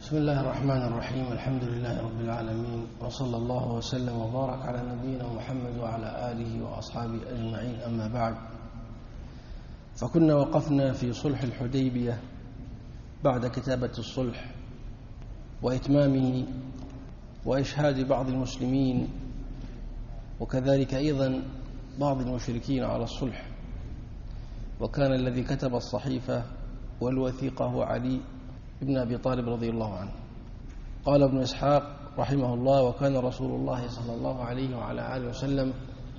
بسم الله الرحمن الرحيم. الحمد لله رب العالمين، وصلى الله وسلم وبارك على نبينا محمد وعلى آله وأصحابه أجمعين. أما بعد، فكنا وقفنا في صلح الحديبية بعد كتابة الصلح وإتمامه وإشهاد بعض المسلمين وكذلك أيضا بعض المشركين على الصلح. وكان الذي كتب الصحيفة والوثيقة هو علي ابن أبي طالب رضي الله عنه. قال ابن إسحاق رحمه الله: وكان رسول الله صلى الله عليه وعلى آله وسلم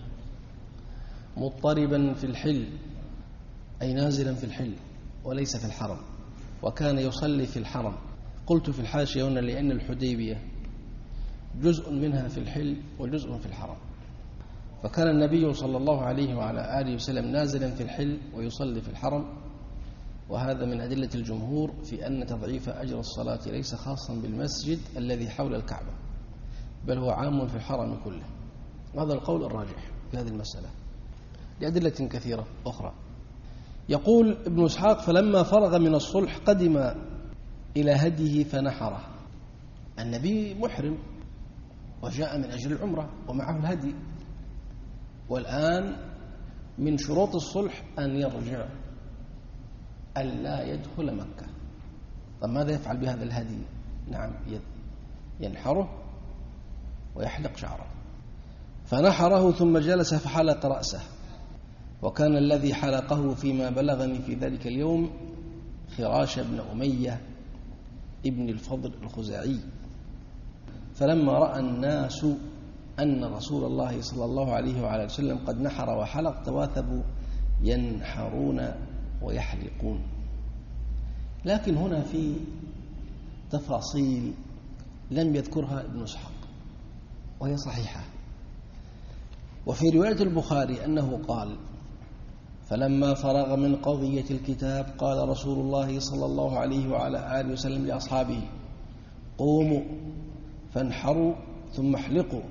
مضطربا في الحل، أي نازلا في الحل وليس في الحرم، وكان يصلي في الحرم. قلت في الحاشية هنا لأن الحديبية جزء منها في الحل وجزء في الحرم، فكان النبي صلى الله عليه وعلى آله وسلم نازلا في الحل ويصلي في الحرم. وهذا من أدلة الجمهور في أن تضعيف أجر الصلاة ليس خاصا بالمسجد الذي حول الكعبة، بل هو عام في الحرم كله. هذا القول الراجح في هذه المسألة لأدلة كثيرة أخرى. يقول ابن إسحاق: فلما فرغ من الصلح قدم إلى هديه فنحره. النبي محرم وجاء من أجل العمرة ومعه الهدي، والآن من شروط الصلح أن يرجع، ألا يدخل مكة. طب ماذا يفعل بهذا الهدي؟ نعم، ينحره ويحلق شعره. فنحره ثم جلس فحلق رأسه. وكان الذي حلقه فيما بلغني في ذلك اليوم خراش بن أمية ابن الفضل الخزاعي. فلما رأى الناس أن رسول الله صلى الله عليه وعلى وسلم قد نحر وحلق تواثبوا ينحرون ويحلقون. لكن هنا في تفاصيل لم يذكرها ابن إسحاق وهي صحيحة. وفي رواية البخاري أنه قال: فلما فرغ من قضية الكتاب قال رسول الله صلى الله عليه وعلى آله وسلم لأصحابه: قوموا فانحروا ثم احلقوا.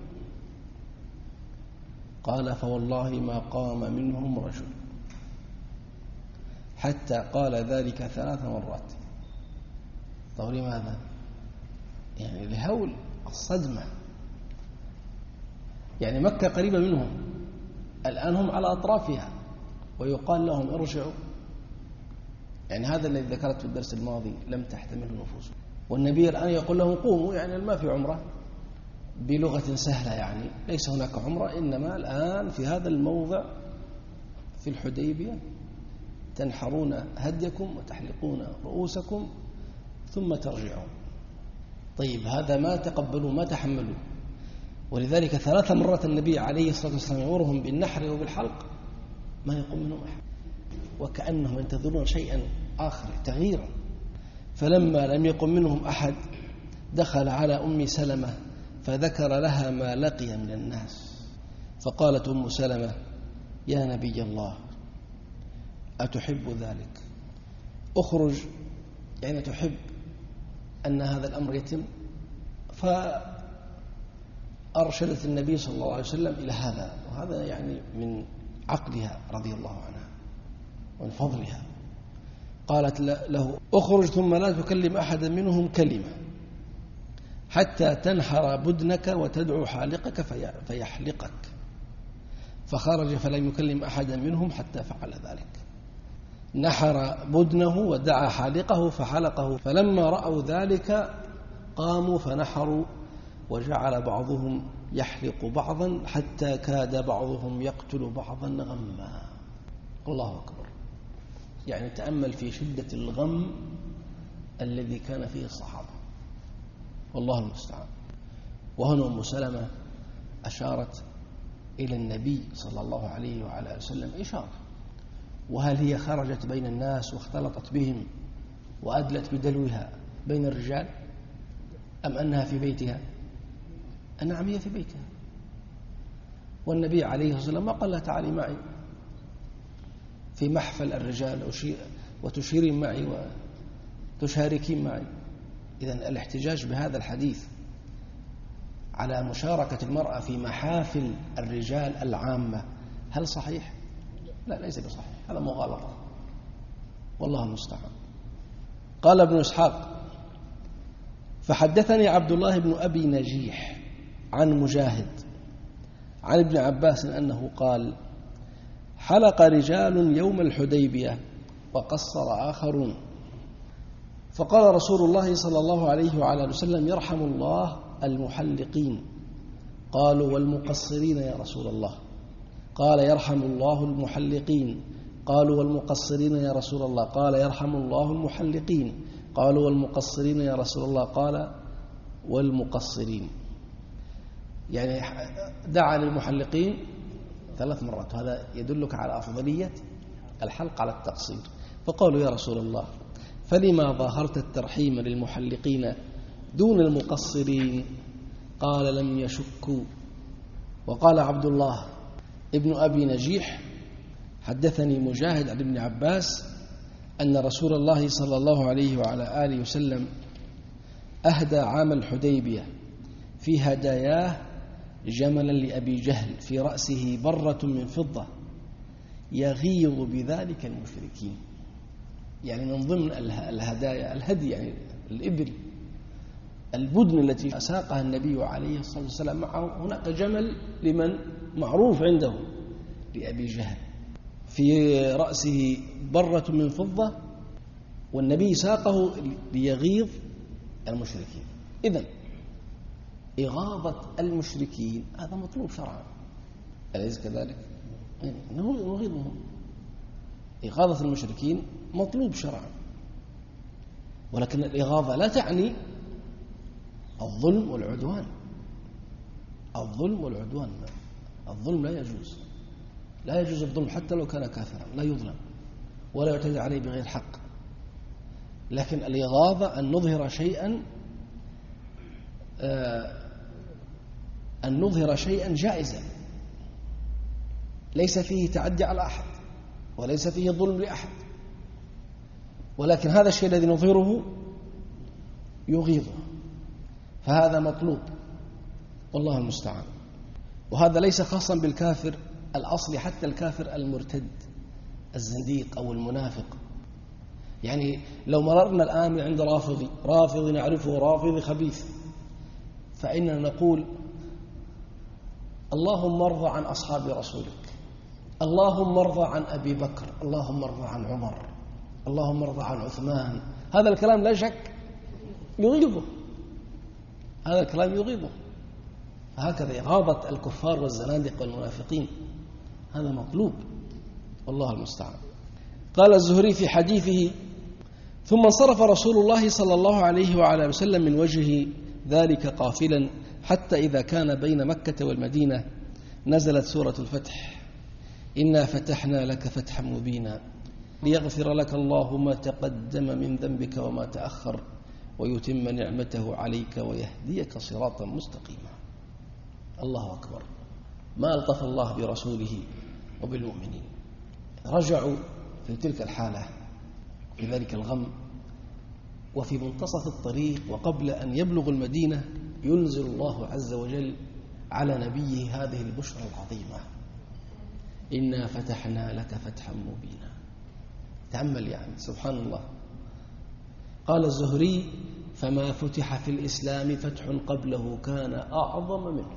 قال: فوالله ما قام منهم رجل، حتى قال ذلك 3 مرات. طب لماذا؟ يعني لهول الصدمة. يعني مكة قريبة منهم، الآن هم على أطرافها ويقال لهم ارجعوا. يعني هذا الذي ذكرت في الدرس الماضي لم تحتمله نفوسهم، والنبي الآن يقول لهم قوموا. يعني ما في عمرة بلغة سهلة، يعني ليس هناك عمرة، إنما الآن في هذا الموضع في الحديبية تنحرون هديكم وتحلقون رؤوسكم ثم ترجعون. طيب هذا ما تقبلوا ما تحملوا، ولذلك 3 مرات النبي عليه الصلاة والسلام يأمرهم بالنحر وبالحلق ما يقوم منهم أحد، وكأنهم ينتظرون شيئا آخر تغييرا. فلما لم يقم منهم أحد دخل على أم سلمة فذكر لها ما لقي من الناس. فقالت أم سلمة: يا نبي الله، أتحب ذلك؟ أخرج، يعني تحب أن هذا الأمر يتم. فأرشدت النبي صلى الله عليه وسلم إلى هذا، وهذا يعني من عقلها رضي الله عنها ومن فضلها. قالت له: أخرج ثم لا تكلم أحدا منهم كلمة حتى تنحر بدنك وتدعو حالقك فيحلقك. فخرج فلم يكلم أحدا منهم حتى فعل ذلك. نحر بدنه ودعا حالقه فحلقه. فلما رأوا ذلك قاموا فنحروا، وجعل بعضهم يحلق بعضا حتى كاد بعضهم يقتل بعضا غما. الله أكبر. يعني تأمل في شدة الغم الذي كان فيه الصحابة، والله المستعان. وهنا أم سلمة أشارت إلى النبي صلى الله عليه وعلى وسلم إشارة. وهل هي خرجت بين الناس واختلطت بهم وأدلت بدلوها بين الرجال، أم أنها في بيتها؟ نعم، هي في بيتها. والنبي عليه الصلاة والسلام ما قال لها: تعالي معي في محفل الرجال وتشيرين معي وتشاركين معي. إذن الاحتجاج بهذا الحديث على مشاركة المرأة في محافل الرجال العامة هل صحيح؟ لا، ليس بصحيح، هذا مغالطة، والله المستعان. قال ابن إسحاق: فحدثني عبد الله بن أبي نجيح عن مجاهد عن ابن عباس أنه قال: حلق رجال يوم الحديبية وقصر آخرون، فقال رسول الله صلى الله عليه وعلى وسلم: يرحم الله المحلقين. قالوا: والمقصرين يا رسول الله؟ قال: يرحم الله المحلقين. قالوا: والمقصرين يا رسول الله؟ قال: يرحم الله المحلقين. قالوا: والمقصرين يا رسول الله؟ قال: والمقصرين. يعني دعا للمحلقين 3 مرات، وهذا يدلك على أفضلية الحلق على التقصير. فقالوا: يا رسول الله، فلما ظاهرت الترحيم للمحلقين دون المقصرين؟ قال: لم يشكوا. وقال عبد الله ابن أبي نجيح: حدثني مجاهد عن ابن عباس أن رسول الله صلى الله عليه وعلى آله وسلم أهدى عام الحديبية في هداياه جملا لأبي جهل في رأسه برة من فضة يغيظ بذلك المشركين. يعني من ضمن الهدايا الهدي، يعني الإبل، البدن التي أساقها النبي عليه الصلاة والسلام معه. هناك جمل لمن معروف عنده لأبي جهل في رأسه برة من فضة، والنبي ساقه ليغيظ المشركين. إذن إغاظة المشركين هذا مطلوب شرعا، أليس كذلك؟ نغيظهم. إغاظة المشركين مطلوب شرعا، ولكن الإغاظة لا تعني الظلم والعدوان. الظلم والعدوان، الظلم لا يجوز، لا يجوز الظلم حتى لو كان كافرا، لا يظلم ولا يعتدى عليه بغير حق. لكن الإغاظة أن نظهر شيئا جائزا ليس فيه تعدي على أحد وليس فيه ظلم لأحد، ولكن هذا الشيء الذي نظهره يغيظه، فهذا مطلوب والله المستعان. وهذا ليس خاصا بالكافر الأصلي، حتى الكافر المرتد الزنديق أو المنافق. يعني لو مررنا الآن عند رافضي نعرفه رافضي خبيث، فإننا نقول: اللهم ارضى عن أصحاب رسولك، اللهم ارضى عن أبي بكر، اللهم ارضى عن عمر، اللهم ارضى عن عثمان. هذا الكلام لا شك يغيظه، هذا الكلام يغيظه. هكذا إغاظة الكفار والزنادق والمنافقين هذا مطلوب والله المستعان. قال الزهري في حديثه: ثم انصرف رسول الله صلى الله عليه وعلى وسلم من وجه ذلك قافلا، حتى إذا كان بين مكة والمدينة نزلت سورة الفتح: إنا فتحنا لك فتحا مبينا ليغفر لك الله ما تقدم من ذنبك وما تأخر ويتم نعمته عليك ويهديك صراطا مستقيما. الله أكبر، ما ألطف الله برسوله وبالمؤمنين. رجعوا في تلك الحالة في ذلك الغم، وفي منتصف الطريق وقبل أن يبلغ المدينة ينزل الله عز وجل على نبيه هذه البشرى العظيمة: إنا فتحنا لك فتحا مبينا. تأمل يعني، سبحان الله. قال الزهري: فما فتح في الإسلام فتح قبله كان أعظم منه،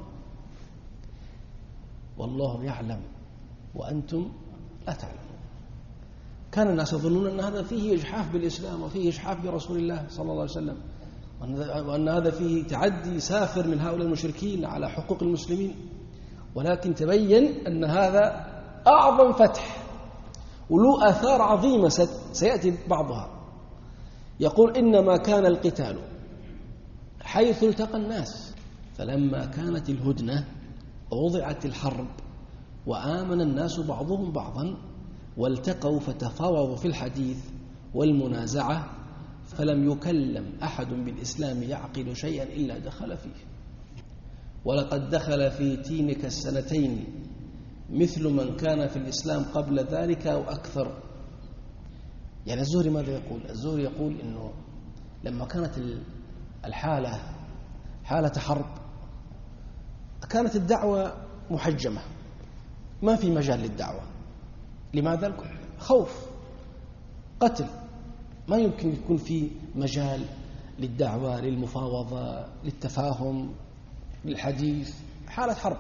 والله يعلم وأنتم لا تعلمون. كان الناس يظنون أن هذا فيه إجحاف بالإسلام وفيه إجحاف برسول الله صلى الله عليه وسلم، وأن هذا فيه تعدي سافر من هؤلاء المشركين على حقوق المسلمين، ولكن تبين أن هذا أعظم فتح وله آثار عظيمة سيأتي بعضها. يقول: إنما كان القتال حيث التقى الناس، فلما كانت الهدنة ووضعت الحرب وآمن الناس بعضهم بعضا والتقوا فتفاوضوا في الحديث والمنازعة، فلم يكلم أحد بالإسلام يعقل شيئا إلا دخل فيه. ولقد دخل في تينك السنتين مثل من كان في الإسلام قبل ذلك أو أكثر. يعني الزهري ماذا يقول؟ الزهري يقول إنه لما كانت الحالة حالة حرب كانت الدعوة محجمة، ما في مجال للدعوة. لماذا؟ خوف، قتل، ما يمكن يكون في مجال للدعوة، للمفاوضة، للتفاهم، للحديث، حالة حرب.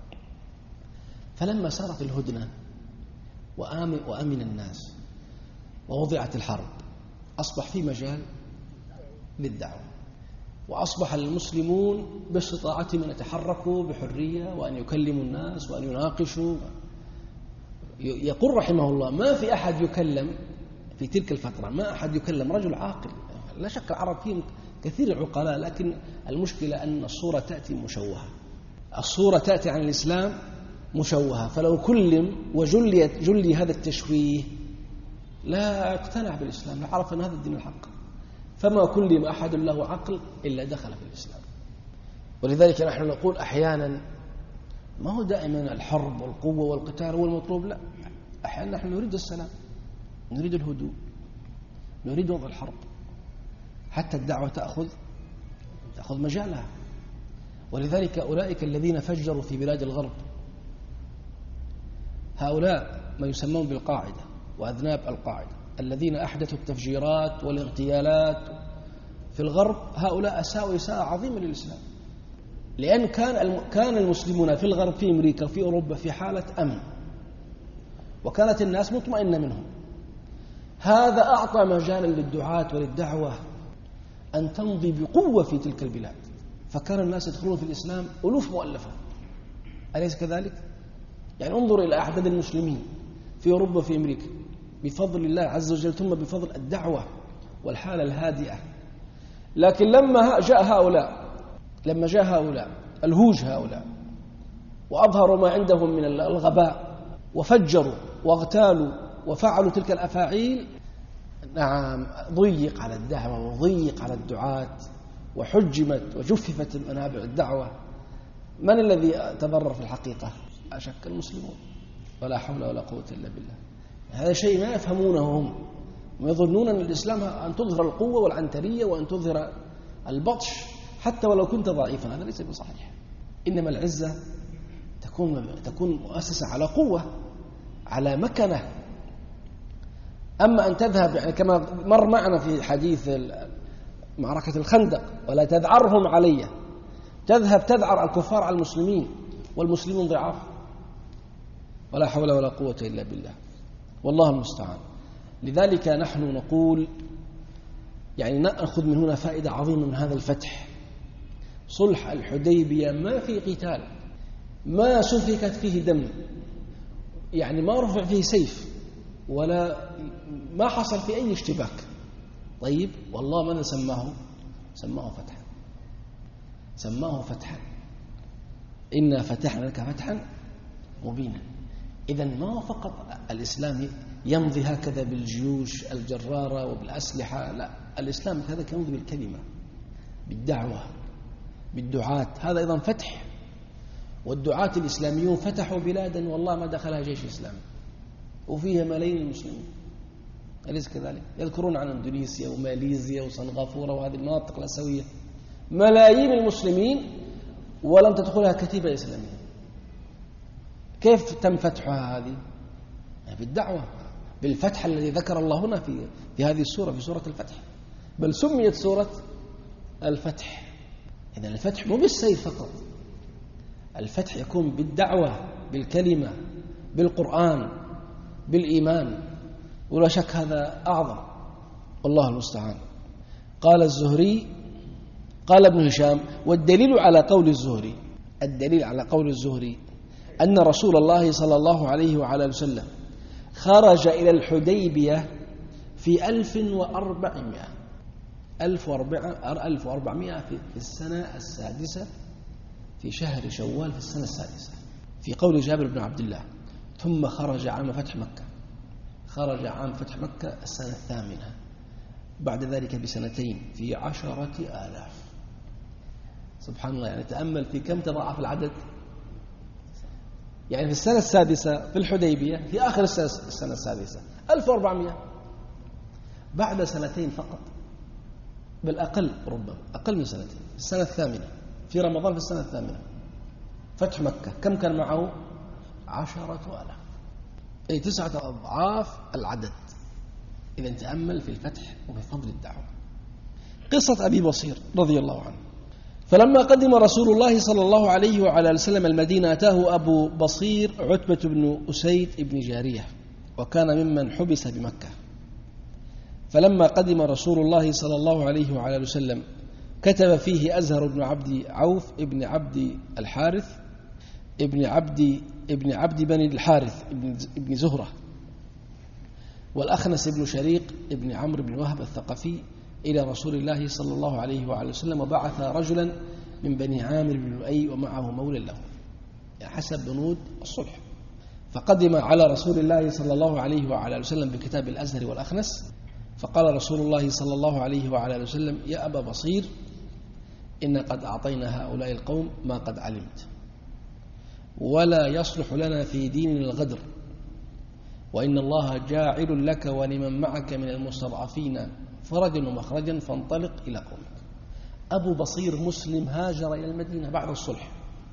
فلما صارت الهدنة وأمن الناس ووضعت الحرب، أصبح في مجال للدعوة، وأصبح المسلمون باستطاعتهم أن يتحركوا بحرية وأن يكلموا الناس وأن يناقشوا. يقول رحمه الله: ما في أحد يكلم في تلك الفترة، ما أحد يكلم رجل عاقل. لا شك العرب فيهم كثير العقلاء، لكن المشكلة أن الصورة تأتي مشوهة، الصورة تأتي عن الإسلام مشوهة، فلو كلم جلي هذا التشويه لا اقتنع بالإسلام، لا عرف أن هذا الدين الحق. فما كلم أحد له عقل إلا دخل في الإسلام. ولذلك نحن نقول أحيانا ما هو دائما الحرب والقوة والقتال هو المطلوب، لا، أحيانا نحن نريد السلام، نريد الهدوء، نريد وضع الحرب حتى الدعوة تأخذ مجالها. ولذلك أولئك الذين فجروا في بلاد الغرب، هؤلاء ما يسمون بالقاعدة وأذناب القاعدة، الذين أحدثوا التفجيرات والاغتيالات في الغرب، هؤلاء أساءوا إساءة عظيمة للإسلام، لأن كان المسلمون في الغرب، في أمريكا وفي أوروبا، في حالة أمن، وكانت الناس مطمئنة منهم. هذا أعطى مجالا للدعاة وللدعوة أن تمضي بقوة في تلك البلاد، فكان الناس يدخلون في الإسلام ألوف مؤلفة. أليس كذلك؟ يعني انظر إلى أعداد المسلمين في أوروبا وفي أمريكا بفضل الله عز وجل، ثم بفضل الدعوة والحالة الهادئة. لكن لما جاء هؤلاء الهوج، هؤلاء وأظهروا ما عندهم من الغباء وفجروا واغتالوا وفعلوا تلك الأفاعيل، نعم، ضيق على الدعوة وضيق على الدعاة وحجمت وجففت منابع الدعوة. من الذي تضرر في الحقيقة؟ لا شك المسلمون، ولا حول ولا قوة إلا بالله. هذا شيء ما يفهمونه هم، ويظنون أن الإسلام أن تظهر القوة والعنترية وأن تظهر البطش حتى ولو كنت ضعيفا. هذا ليس بصحيح. إنما العزة تكون مؤسسة على قوة، على مكنة. أما أن تذهب، يعني كما مر معنا في حديث معركة الخندق: ولا تذعرهم علي، تذهب تذعر الكفار على المسلمين والمسلمون ضعاف. ولا حول ولا قوة إلا بالله، والله المستعان. لذلك نحن نقول، يعني نأخذ من هنا فائدة عظيمة من هذا الفتح. صلح الحديبية ما في قتال، ما سفكت فيه دم، يعني ما رفع فيه سيف، ولا ما حصل في أي اشتباك. طيب، والله ماذا سماه فتحا، سماه فتحا. إنا فتحنا لك فتحا مبينا. إذن ما فقط الإسلام يمضي هكذا بالجيوش الجرارة وبالأسلحة، لا، الإسلام هذا يمضي بالكلمة، بالدعوة، بالدعاة. هذا أيضا فتح. والدعاة الإسلاميون فتحوا بلادا والله ما دخلها جيش إسلامي، وفيها ملايين المسلمين. أليس كذلك؟ يذكرون عن إندونيسيا وماليزيا وسنغافورة وهذه المناطق الآسيوية، ملايين المسلمين ولم تدخلها كتيبة إسلامية. كيف تم فتحها هذه؟ بالدعوة، بالفتح الذي ذكر الله هنا في هذه السورة، في سورة الفتح، بل سميت سورة الفتح. إذن الفتح مو بالسيف فقط، الفتح يكون بالدعوة، بالكلمة، بالقرآن، بالإيمان، ولا شك هذا أعظم، والله المستعان. قال الزهري، قال ابن هشام: والدليل على قول الزهري، الدليل على قول الزهري أن رسول الله صلى الله عليه وعلى وسلم خرج إلى الحديبية في 1400 في السنة السادسة، في شهر شوال في السنة السادسة، في قول جابر بن عبد الله. ثم خرج عام فتح مكة، خرج عام فتح مكة السنة الثامنة، بعد ذلك بسنتين في 10,000. سبحان الله، يعني تأمل في كم تضاعف العدد. يعني في السنة السادسة في الحديبية، في آخر السنة السادسة 1400، بعد سنتين فقط، بل أقل، ربما أقل من سنتين، في السنة الثامنة، في رمضان في السنة الثامنة فتح مكة. كم كان معه؟ 10,000، أي 9 أضعاف العدد. إذا تأمل في الفتح وفي فضل الدعوة. قصة أبي بصير رضي الله عنه. فلما قدم رسول الله صلى الله عليه وعلى وسلم المدينة أتاه أبو بصير عتبة بن أسيد بن جارية، وكان ممن حبس بمكة. فلما قدم رسول الله صلى الله عليه وعلى وسلم كتب فيه أزهر بن عبد عوف ابن عبد الحارث ابن عبد بني الحارث ابن زهرة، والأخنس بن شريق ابن عمرو بن وهب الثقفي إلى رسول الله صلى الله عليه وعلى وسلم، وبعث رجلا من بني عامر بن لؤي ومعه مولى له حسب بنود الصلح. فقدم على رسول الله صلى الله عليه وعلى وسلم بكتاب الأزهر والأخنس، فقال رسول الله صلى الله عليه وعلى وسلم: يا أبا بصير، إن قد أعطينا هؤلاء القوم ما قد علمت، ولا يصلح لنا في ديننا الغدر، وإن الله جاعل لك ولمن معك من المستضعفين فرجا ومخرجا، فانطلق إلى قومك. أبو بصير مسلم هاجر إلى المدينة بعد الصلح.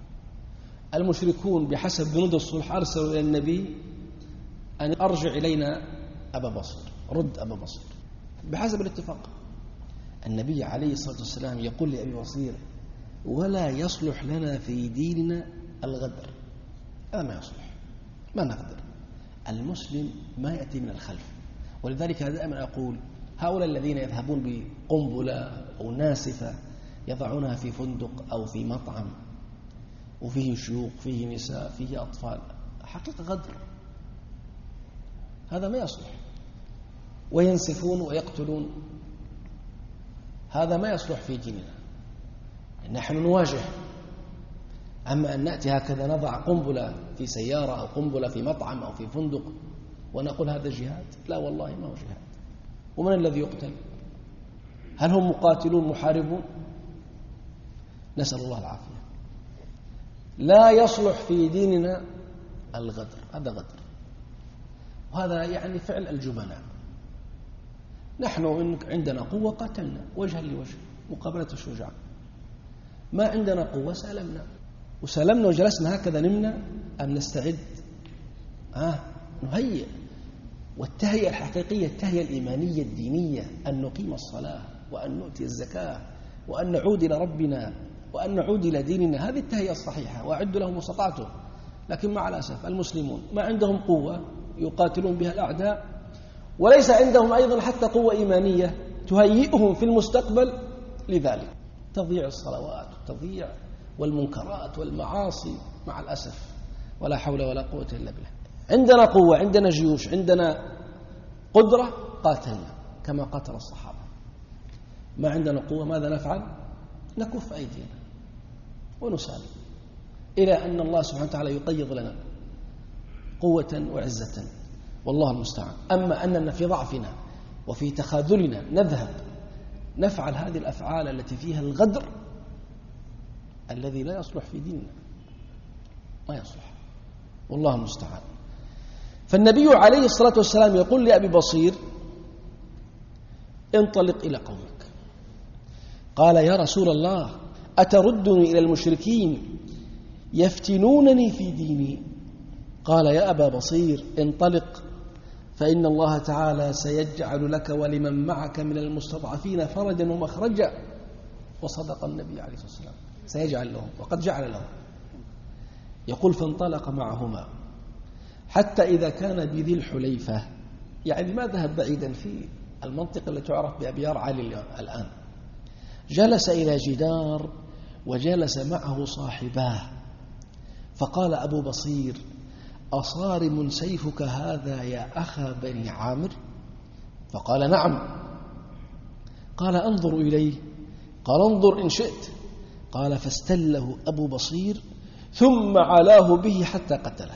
المشركون بحسب بنود الصلح أرسلوا إلى النبي أن أرجع إلينا أبا بصير، رد أبا بصير بحسب الاتفاق. النبي عليه الصلاة والسلام يقول لأبي بصير: ولا يصلح لنا في ديننا الغدر. هذا ما يصلح، ما نقدر. المسلم ما يأتي من الخلف. ولذلك دائما أقول: هؤلاء الذين يذهبون بقنبلة أو ناسفة يضعونها في فندق أو في مطعم وفيه شيوخ فيه نساء فيه أطفال، حقيقة غدر، هذا ما يصلح. وينسفون ويقتلون، هذا ما يصلح في ديننا. نحن نواجه. أما أن نأتي هكذا نضع قنبلة في سيارة أو قنبلة في مطعم أو في فندق ونقول هذا جهاد، لا والله ما هو جهاد. ومن الذي يقتل؟ هل هم مقاتلون محاربون؟ نسأل الله العافية. لا يصلح في ديننا الغدر، هذا غدر، وهذا يعني فعل الجبناء. نحن إن عندنا قوة قاتلنا وجها لوجه مقابلة الشجاع. ما عندنا قوة سلمنا، وسلمنا وجلسنا هكذا نمنا. أم نستعد؟ نهيئ. والتهيئة الحقيقية التهيئة الإيمانية الدينية، أن نقيم الصلاة وأن نؤتي الزكاة وأن نعود إلى ربنا وأن نعود إلى ديننا، هذه التهيئة الصحيحة. وأعدوا لهم ما استطعتم. لكن مع الأسف المسلمون ما عندهم قوة يقاتلون بها الأعداء، وليس عندهم أيضا حتى قوة إيمانية تهيئهم في المستقبل لذلك. تضيع الصلوات تضيع، والمنكرات والمعاصي مع الأسف، ولا حول ولا قوة إلا بالله. عندنا قوة، عندنا جيوش، عندنا قدرة، قاتلنا كما قاتل الصحابة. ما عندنا قوة، ماذا نفعل؟ نكف أيدينا ونسالم إلى أن الله سبحانه وتعالى يقيض لنا قوة وعزة، والله المستعان. أما أننا في ضعفنا وفي تخاذلنا نذهب نفعل هذه الأفعال التي فيها الغدر الذي لا يصلح في ديننا، ما يصلح، والله المستعان. فالنبي عليه الصلاة والسلام يقول لأبي بصير: انطلق إلى قومك. قال: يا رسول الله، أتردني إلى المشركين يفتنونني في ديني؟ قال: يا أبا بصير، انطلق، فإن الله تعالى سيجعل لك ولمن معك من المستضعفين فرجا ومخرجا. وصدق النبي عليه الصلاة والسلام، سيجعل لهم وقد جعل لهم. يقول: فانطلق معهما حتى إذا كان بذي الحليفة، يعني ما ذهب بعيدا، في المنطقة التي تعرف بأبيار علي الآن. جلس إلى جدار وجلس معه صاحباه، فقال أبو بصير: أصارم سيفك هذا يا أخا بني عامر؟ فقال: نعم. قال: أنظر إليه. قال: انظر إن شئت. قال: فاستله أبو بصير ثم علاه به حتى قتله.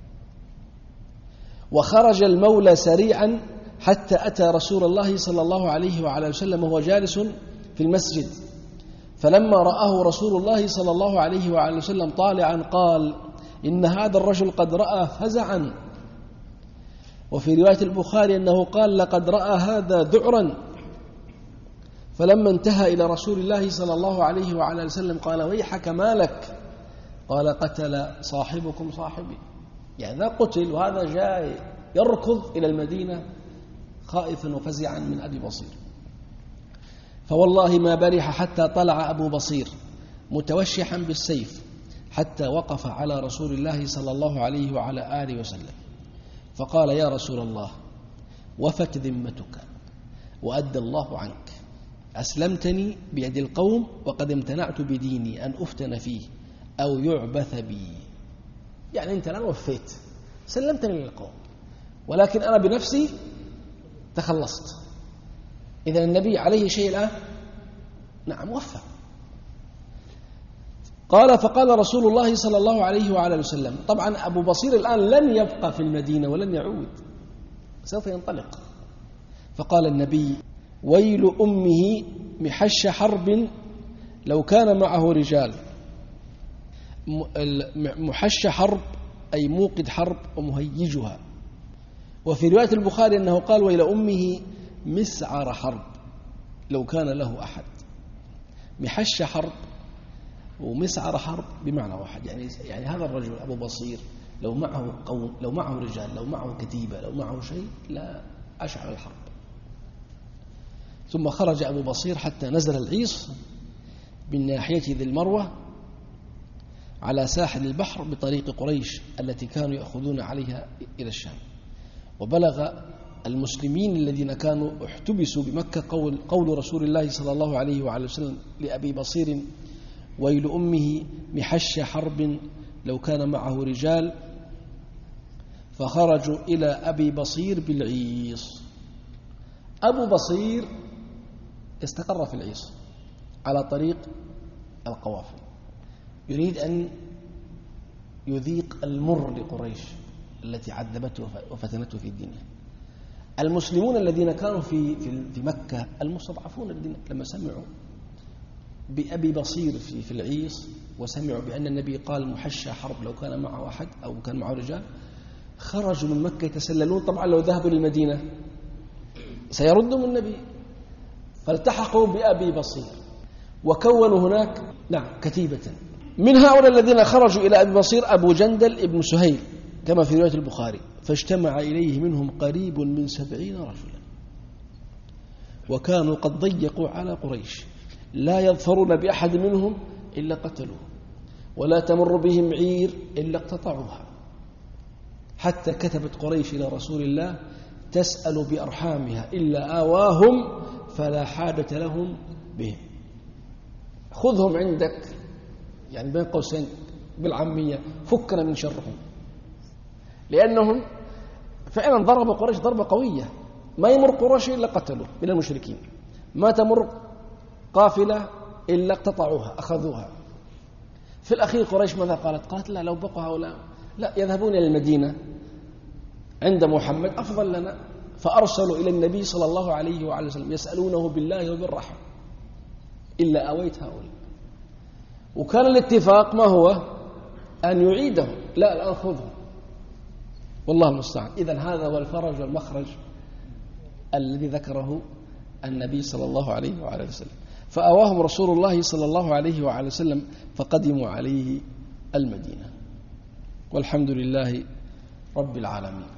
وخرج المولى سريعا حتى أتى رسول الله صلى الله عليه وعلى وسلم وهو جالس في المسجد، فلما رآه رسول الله صلى الله عليه وعلى وسلم طالعا قال: إن هذا الرجل قد رأى فزعا. وفي رواية البخاري أنه قال: لقد رأى هذا ذعرا. فلما انتهى إلى رسول الله صلى الله عليه وعلى وسلم قال: ويحك ما لك؟ قال: قتل صاحبكم صاحبي. يعني ذا قتل وهذا جاء يركض إلى المدينة خائفا وفزعا من أبي بصير. فوالله ما برح حتى طلع أبو بصير متوشحا بالسيف حتى وقف على رسول الله صلى الله عليه وعلى آله وسلم فقال: يا رسول الله، وفت ذمتك وأدى الله عنك، أسلمتني بيد القوم وقد امتنعت بديني أن أفتن فيه أو يعبث بي. يعني أنت الآن وفيت، سلمتني للقوم، ولكن أنا بنفسي تخلصت. إذن النبي عليه شيء الآن؟ نعم، وفى. قال: فقال رسول الله صلى الله عليه وعلى وسلم، طبعا أبو بصير الآن لن يبقى في المدينة ولن يعود، سوف ينطلق. فقال النبي: ويل أمه محش حرب لو كان معه رجال. محش حرب أي موقد حرب ومهيجها. وفي رواية البخاري أنه قال: ويل أمه مسعر حرب لو كان له أحد. محش حرب ومسعر حرب بمعنى واحد، يعني هذا الرجل أبو بصير لو معه قوم، لو معه رجال، لو معه كتيبة، لو معه شيء، لا أشعل الحرب. ثم خرج أبو بصير حتى نزل العيص من ناحية ذي المروة على ساحل البحر بطريق قريش التي كانوا يأخذون عليها إلى الشام. وبلغ المسلمين الذين كانوا احتبسوا بمكة قول رسول الله صلى الله عليه وعلى وسلم لأبي بصير: ويل أمه محش حرب لو كان معه رجال. فخرجوا إلى أبي بصير بالعيص. أبو بصير استقر في العيص على طريق القوافل، يريد أن يذيق المر لقريش التي عذبته وفتنته في الدنيا. المسلمون الذين كانوا في مكة، المستضعفون الذين لما سمعوا بأبي بصير في العيص وسمعوا بأن النبي قال: محشى حرب لو كان معه أحد أو كان معه رجال، خرجوا من مكة يتسللون. طبعا لو ذهبوا للمدينة سيردهم النبي، فالتحقوا بأبي بصير وكونوا هناك كتيبة. من هؤلاء الذين خرجوا إلى أبي بصير أبو جندل ابن سهيل كما في رواية البخاري، فاجتمع إليه منهم قريب من 70 رجلا، وكانوا قد ضيقوا على قريش، لا يظفرون بأحد منهم إلا قتلوه، ولا تمر بهم عير إلا اقتطعوها، حتى كتبت قريش إلى رسول الله تسأل بأرحامها إلا آواهم فلا حاجة لهم بهم. خذهم عندك، يعني بين قوسين بالعامية، فكنا من شرهم، لأنهم فعلا ضربوا قريش ضربة قوية، ما يمر قريش إلا قتلوا من المشركين، ما تمر قافلة إلا اقتطعوها أخذوها. في الأخير قريش ماذا قالت؟ قالت: لا، لو بقوا هؤلاء لا يذهبون إلى المدينة عند محمد أفضل لنا. فأرسلوا إلى النبي صلى الله عليه وعلى وسلم يسألونه بالله وبالرحمة إلا أويت هؤلاء. وكان الاتفاق ما هو؟ أن يعيدهم، لا الآن خذهم، والله المستعان. إذن هذا هو الفرج والمخرج الذي ذكره النبي صلى الله عليه وعلى وسلم. فأواهم رسول الله صلى الله عليه وعلى وسلم فقدموا عليه المدينة، والحمد لله رب العالمين.